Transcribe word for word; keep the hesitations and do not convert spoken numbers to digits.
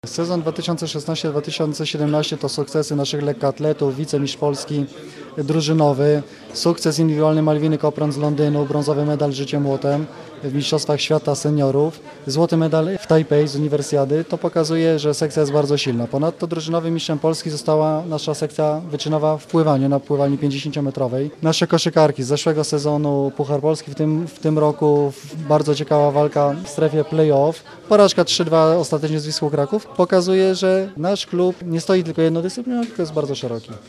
Sezon dwa tysiące szesnasty dwa tysiące siedemnasty to sukcesy naszych lekkoatletów, wicemistrz Polski drużynowy, sukces indywidualny Malwiny Kopron z Londynu, brązowy medal życiem młotem w Mistrzostwach Świata Seniorów, złoty medal w Tajpej z Uniwersjady. To pokazuje, że sekcja jest bardzo silna. Ponadto drużynowym mistrzem Polski została nasza sekcja wyczynowa w pływaniu, na pływalni pięćdziesięciometrowej. Nasze koszykarki z zeszłego sezonu Puchar Polski w tym, w tym roku bardzo ciekawa walka w strefie play-off. Porażka trzy dwa ostatecznie z Wisłą Kraków pokazuje, że nasz klub nie stoi tylko jednodyscyplinarnie, tylko jest bardzo szeroki.